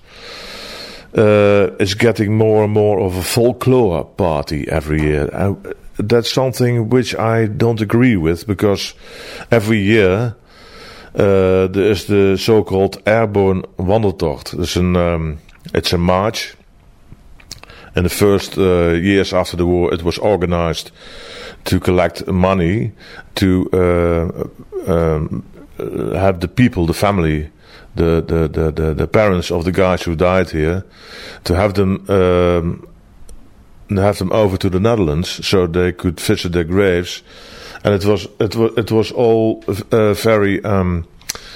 uh, it's getting more and more of a folklore party every year. I, that's something which I don't agree with, because every year uh, there is the so-called Airborne Wandeltocht. It's, an, um, it's a march. In the first uh, years after the war, it was organized to collect money to uh, um, have the people, the family, the, the, the, the, the parents of the guys who died here, to have them um, have them over to the Netherlands so they could visit their graves. And it was it was it was all uh, very um,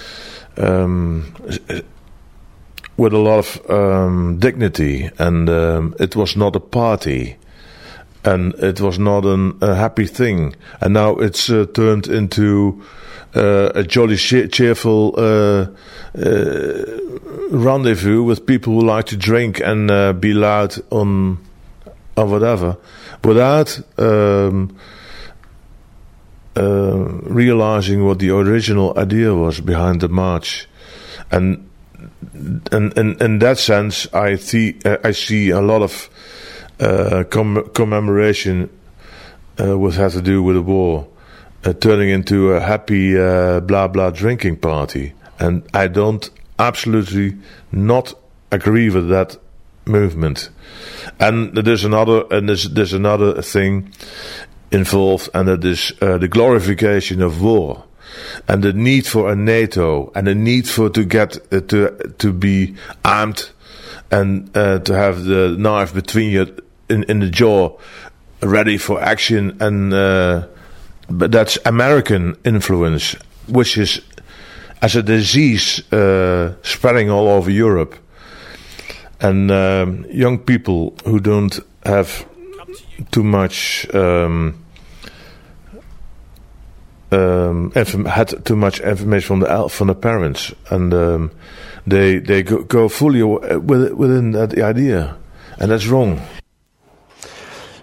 um, with a lot of um, dignity, and um, it was not a party, and it was not an, a happy thing. And now it's uh, turned into uh, a jolly cheerful uh, uh, rendezvous with people who like to drink and uh, be loud on or whatever, without um, uh, realizing what the original idea was behind the march. And And in, in that sense, I see uh, I see a lot of uh, com- commemoration uh, what has to do with the war uh, turning into a happy uh, blah blah drinking party, and I don't absolutely not agree with that movement. And there's another and there's there's another thing involved, and that is uh, the glorification of war. And the need for a NATO, and the need for to get uh, to to be armed, and uh, to have the knife between you in, in the jaw, ready for action. And uh, but that's American influence, which is as a disease uh, spreading all over Europe. And um, young people who don't have too much. Um, Um, inform- had too much information from the from the parents, and um, they they go, go fully with, within that idea, and that's wrong.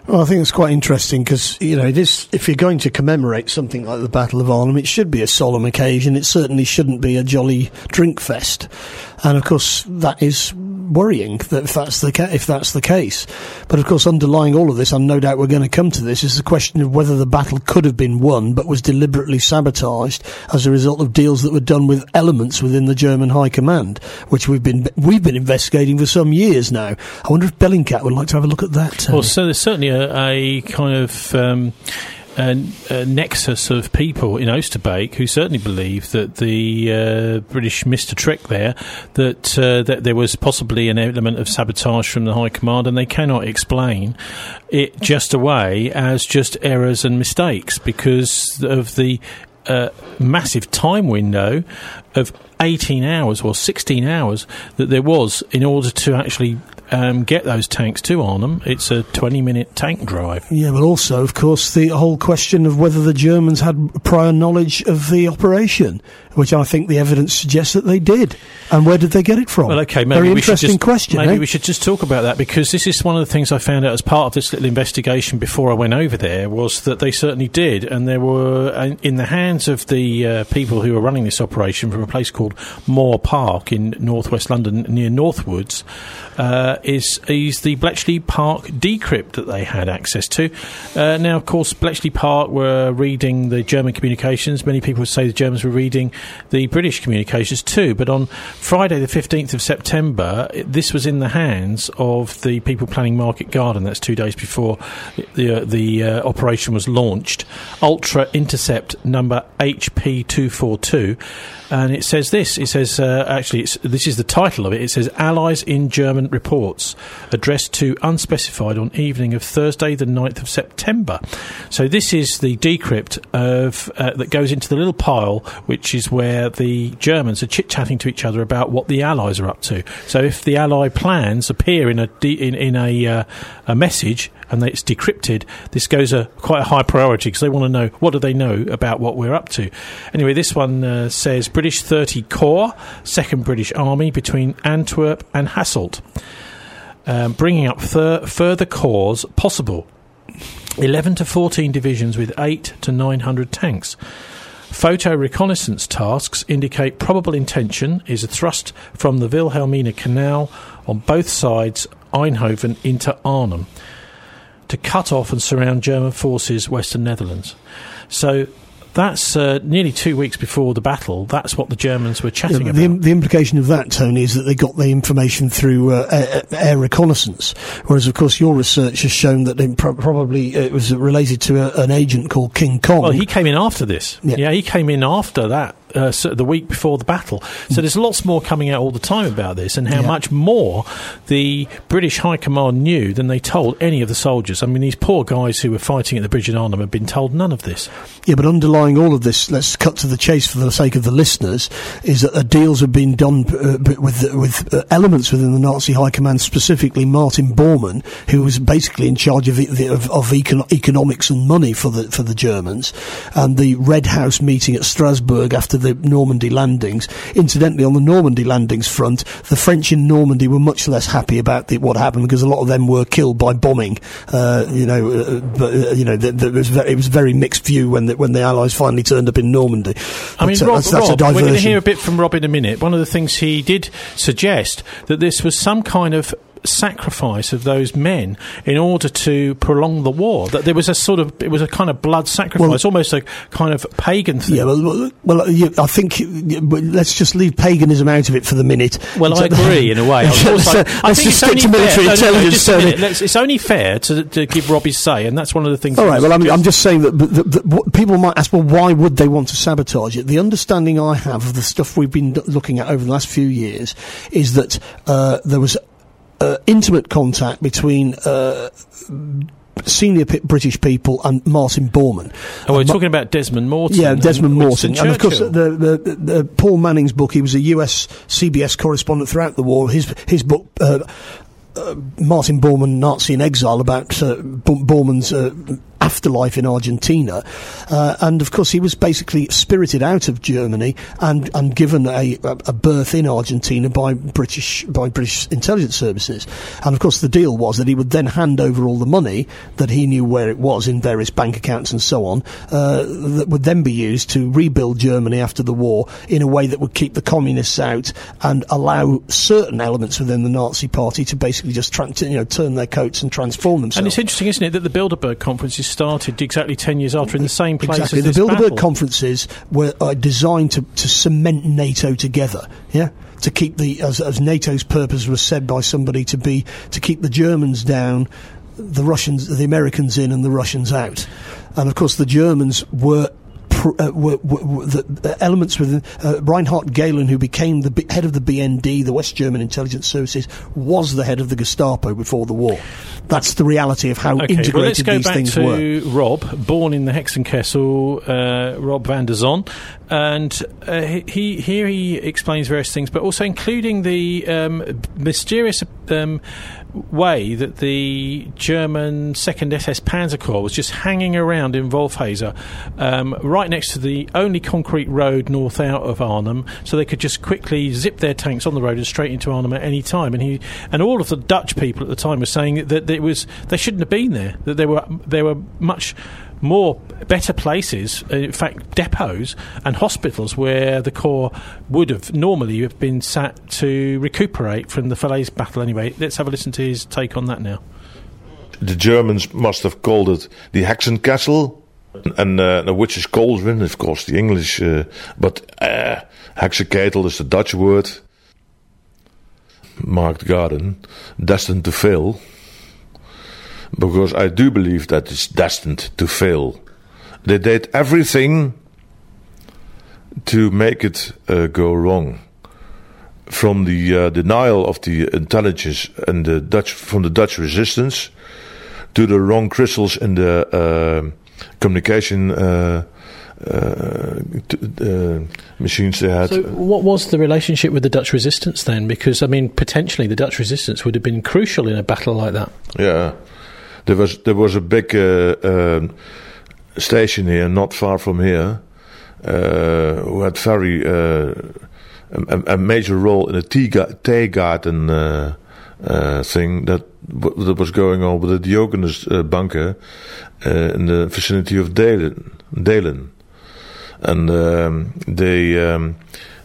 Well, I think it's quite interesting because, you know, it is, if you're going to commemorate something like the Battle of Arnhem, it should be a solemn occasion. It certainly shouldn't be a jolly drink fest. And, of course, that is worrying that if that's the ca- if that's the case. But, of course, underlying all of this, and no doubt we're going to come to this, is the question of whether the battle could have been won but was deliberately sabotaged as a result of deals that were done with elements within the German High Command, which we've been we've been investigating for some years now. I wonder if Bellingcat would like to have a look at that. Well, so there's certainly a, a kind of um, a, a nexus of people in Oosterbeek who certainly believe that the uh, British missed a trick there, that, uh, that there was possibly an element of sabotage from the High Command, and they cannot explain it just away as just errors and mistakes because of the uh, massive time window of eighteen hours or sixteen hours that there was in order to actually Um, get those tanks to Arnhem. It's a twenty minute tank drive. Yeah, but also, of course, the whole question of whether the Germans had prior knowledge of the operation, which I think the evidence suggests that they did. And where did they get it from? Well, okay, maybe Very we should interesting just, question. Maybe eh? we should just talk about that, because this is one of the things I found out as part of this little investigation before I went over there, was that they certainly did, and there were uh, in the hands of the uh, people who were running this operation from a place called Moor Park in northwest London near Northwoods, uh, is is the Bletchley Park decrypt that they had access to. Uh, now, of course, Bletchley Park were reading the German communications. Many people would say the Germans were reading the British communications too, but on Friday the fifteenth of September, it, this was in the hands of the people planning Market Garden. That's two days before the, uh, the uh, operation was launched. Ultra Intercept number H P two forty-two. And it says this, it says, uh, actually, it's, this is the title of it, it says, Allies in German Reports, addressed to unspecified on evening of Thursday the ninth of September. So this is the decrypt of, uh, that goes into the little pile, which is where the Germans are chit-chatting to each other about what the Allies are up to. So if the Ally plans appear in a, de- in, in a, uh, a message, and it's decrypted, this goes a quite a high priority because they want to know what do they know about what we're up to. Anyway, this one uh, says British thirty Corps, second British Army between Antwerp and Hasselt, um, bringing up thir- further corps possible. eleven to fourteen divisions with eight to nine hundred tanks. Photo reconnaissance tasks indicate probable intention is a thrust from the Wilhelmina Canal on both sides Eindhoven into Arnhem, to cut off and surround German forces Western Netherlands. So that's uh, nearly two weeks before the battle. That's what the Germans were chatting yeah, the, about. The implication of that, Tony, is that they got the information through uh, air, air reconnaissance, whereas, of course, your research has shown that it pro- probably uh, it was related to a, an agent called King Kong. Well, he came in after this. Yeah, yeah he came in after that. Uh, so the week before the battle. So there's lots more coming out all the time about this and how yeah. much more the British High Command knew than they told any of the soldiers. I mean, these poor guys who were fighting at the Bridge of Arnhem had been told none of this. Yeah, but underlying all of this, let's cut to the chase for the sake of the listeners, is that uh, deals have been done uh, with with uh, elements within the Nazi High Command, specifically Martin Bormann, who was basically in charge of the, of, of econ- economics and money for the for the Germans, and the Red House meeting at Strasbourg after the Normandy landings. Incidentally, on the Normandy landings front, the French in Normandy were much less happy about the, what happened, because a lot of them were killed by bombing. Uh, you know, uh, but uh, you know, th- th- it was very, it was a very mixed view when the, when the Allies finally turned up in Normandy. I mean, but, uh, Rob, that's, that's Rob a diversion. We're going to hear a bit from Rob in a minute. One of the things he did suggest that this was some kind of sacrifice of those men in order to prolong the war, that there was a sort of it was a kind of blood sacrifice, well, almost a kind of pagan thing. Yeah, well, well you, I think you, let's just leave paganism out of it for the minute. Well, I agree in a way. Of course, I, I let's think just stick to military fair. intelligence. No, no, no, just it's only fair to, to give Rob his say, and that's one of the things. All right. Well, I'm, I'm just saying that, that, that what people might ask, well, why would they want to sabotage it? The understanding I have of the stuff we've been looking at over the last few years is that uh, there was Uh, intimate contact between uh, senior p- British people and Martin Bormann. Oh, we're uh, talking about Desmond Morton. Yeah, Desmond and Morton. Winston And of course, Churchill. the, the, the, the Paul Manning's book, he was a U S C B S correspondent throughout the war. His, his book, uh, uh, Martin Bormann, Nazi in Exile, about uh, B- Bormann's uh, afterlife in Argentina. Uh, and of course, he was basically spirited out of Germany and, and given a, a berth in Argentina by British by British intelligence services. And of course, the deal was that he would then hand over all the money that he knew where it was in various bank accounts and so on, uh, that would then be used to rebuild Germany after the war in a way that would keep the communists out and allow certain elements within the Nazi Party to basically just try, to, you know, turn their coats and transform themselves. And it's interesting, isn't it, that the Bilderberg conferences started exactly ten years after in the same place exactly. as the this Bilderberg battle. conferences were uh, designed to, to cement NATO together, yeah? To keep the, as, as NATO's purpose was said by somebody, to be, to keep the Germans down, the Russians, the Americans in and the Russians out. And of course the Germans were Uh, were, were, were the, the elements within uh, Reinhard Gehlen, who became the B- head of the B N D, the West German Intelligence Services, was the head of the Gestapo before the war. That's the reality of how okay, integrated well, let's go these back things to were. Rob, born in the Hexenkessel, uh, Rob van der Zon, and uh, he here he explains various things, but also including the um, mysterious um, way that the German second S S Panzer Corps was just hanging around in Wolfhazer, um, right next to the only concrete road north out of Arnhem, so they could just quickly zip their tanks on the road and straight into Arnhem at any time. And he and all of the Dutch people at the time were saying that it was they shouldn't have been there. That there were there were much more better places, in fact depots and hospitals where the Corps would have normally have been sat to recuperate from the Falaise battle. Anyway, let's have a listen to his take on that now. The Germans must have called it the Hexenkessel, and uh, which is cauldron, of course, the English, uh, but uh, Hexenketel is the Dutch word. Marked garden, destined to fail. Because I do believe that it's destined to fail. They did everything to make it uh, go wrong. From the uh, denial of the intelligence and the Dutch, from the Dutch resistance, to the wrong crystals in the uh, communication uh, uh, t- uh, machines they had. So what was the relationship with the Dutch resistance then? Because, I mean, potentially the Dutch resistance would have been crucial in a battle like that. Yeah. There was there was a big uh, uh, station here, not far from here, uh, who had very uh, a, a major role in a tea, ga- tea garden uh, uh, thing that w- that was going on with the Diogenes uh, bunker uh, in the vicinity of Dalen, Dalen. And um, they um,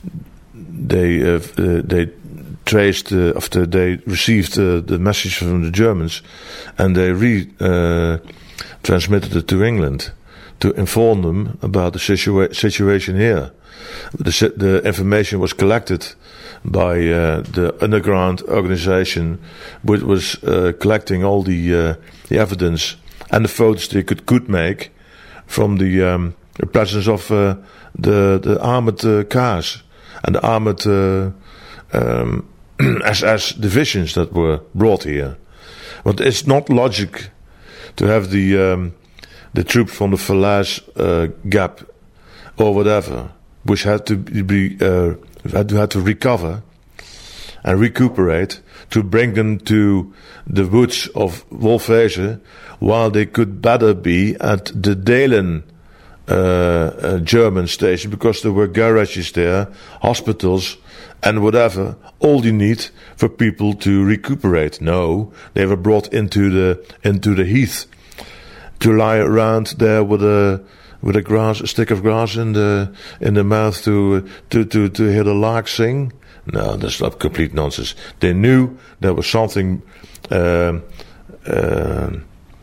they uh, uh, they. traced uh, after they received uh, the message from the Germans, and they re uh, transmitted it to England to inform them about the situa- situation here. The, the information was collected by uh, the underground organization, which was uh, collecting all the uh, the evidence and the photos they could could make from the, um, the presence of uh, the the armored uh, cars and the armored Uh, um, S S divisions that were brought here. But it's not logic to have the um, the troops from the Falaise uh, Gap or whatever, which had to be uh, had to had to recover and recuperate, to bring them to the woods of Wolfhazer, while they could better be at the Dalen uh, uh, German station, because there were garages there, hospitals, and whatever, all you need for people to recuperate. No, they were brought into the into the heath to lie around there with a with a grass, a stick of grass in the in the mouth to to to to hear the lark sing. No, that's not complete nonsense. They knew there was something uh, uh,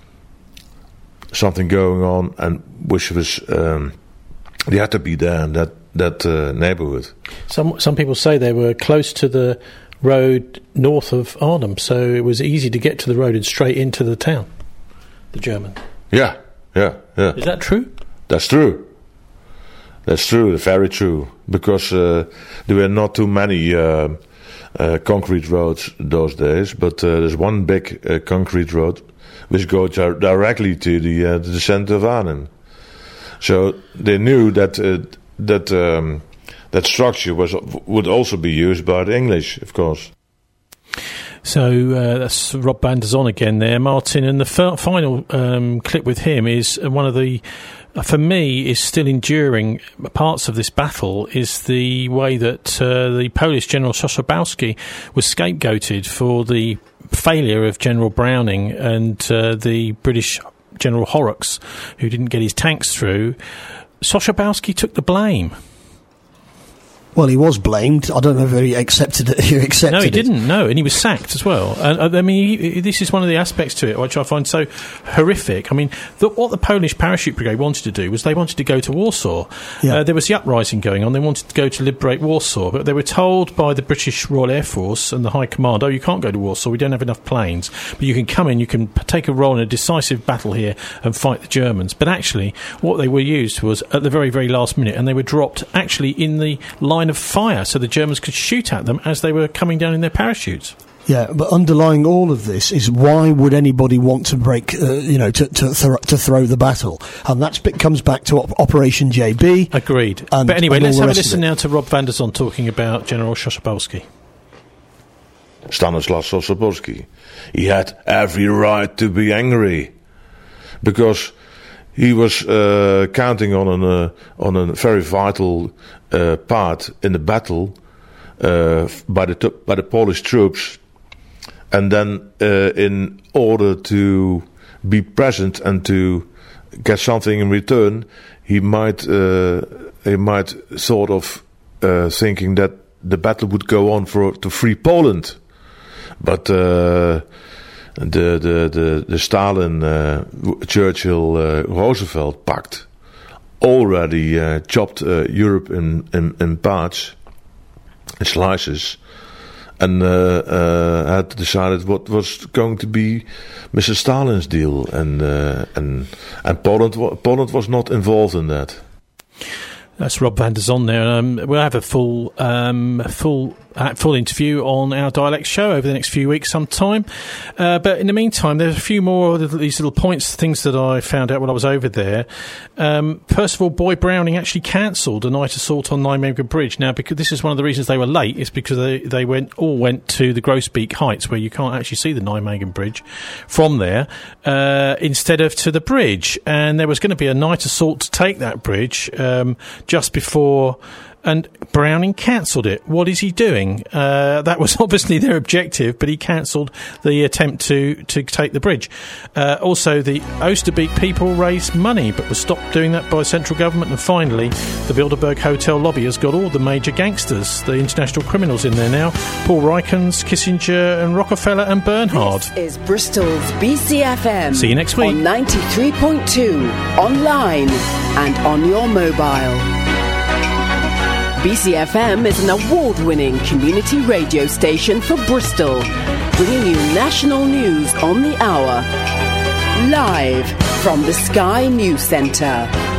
something going on, and which was um, they had to be there in that that uh, neighborhood. Some some people say they were close to the road north of Arnhem, so it was easy to get to the road and straight into the town. The German. Yeah, yeah, yeah. Is that true? That's true. That's true. Very true. Because uh, there were not too many uh, uh, concrete roads those days, but uh, there's one big uh, concrete road which goes di- directly to the uh, to the center of Arnhem. So they knew that uh, that um, that structure was would also be used by the English, of course. So uh, that's Rob van der Zon again there, Martin. And the f- final um, clip with him is one of the, uh, for me, is still enduring parts of this battle, is the way that uh, the Polish General Sosabowski was scapegoated for the failure of General Browning and uh, the British General Horrocks, who didn't get his tanks through. Sosabowski took the blame. Well, he was blamed. I don't know if he accepted it. He accepted no, he it. didn't. No, and he was sacked as well. And uh, I mean, he, this is one of the aspects to it which I find so horrific. I mean, the, what the Polish Parachute Brigade wanted to do was they wanted to go to Warsaw. Yeah. Uh, there was the uprising going on. They wanted to go to liberate Warsaw, but they were told by the British Royal Air Force and the High Command, "Oh, you can't go to Warsaw. We don't have enough planes. But you can come in. You can p- take a role in a decisive battle here and fight the Germans." But actually, what they were used was at the very, very last minute, and they were dropped actually in the line of fire, so the Germans could shoot at them as they were coming down in their parachutes. Yeah, but underlying all of this is why would anybody want to break, uh, you know, to to, th- to throw the battle? And that comes back to op- Operation J B. Agreed. And, but anyway, and let's all have a the rest listen of it. now to Rob van der Zon talking about General Sosabowski. Stanislav Sosabowski. He had every right to be angry, because he was uh, counting on an uh, on a very vital uh, part in the battle uh, by the t- by the Polish troops, and then uh, in order to be present and to get something in return, he might uh, he might sort of uh, thinking that the battle would go on for to free Poland, but. Uh, The the the, the Stalin uh, Churchill uh, Roosevelt pact already uh, chopped uh, Europe in, in in parts, in slices, and uh, uh, had decided what was going to be Mister Stalin's deal, and uh, and and Poland wa- Poland was not involved in that. That's Rob van der Zon there. Um, we'll have a full, um, full, uh, full interview on our Dialect show over the next few weeks sometime. Uh, but in the meantime, there's a few more of these little points, things that I found out when I was over there. Um, first of all, Boy Browning actually cancelled a night assault on Nijmegen Bridge. Now, because this is one of the reasons they were late, is because they, they went all went to the Grosbeek Heights, where you can't actually see the Nijmegen Bridge from there, uh, instead of to the bridge. And there was going to be a night assault to take that bridge, um, just before, and Browning cancelled it. What is he doing? Uh, that was obviously their objective, but he cancelled the attempt to, to take the bridge. Uh, also, the Oosterbeek people raised money, but was stopped doing that by central government. And finally, the Bilderberg Hotel lobby has got all the major gangsters, the international criminals in there now. Paul Rykens, Kissinger and Rockefeller and Bernhard. This is Bristol's B C F M. See you next week. On ninety-three point two, online and on your mobile. B C F M is an award-winning community radio station for Bristol, bringing you national news on the hour. Live from the Sky News Centre.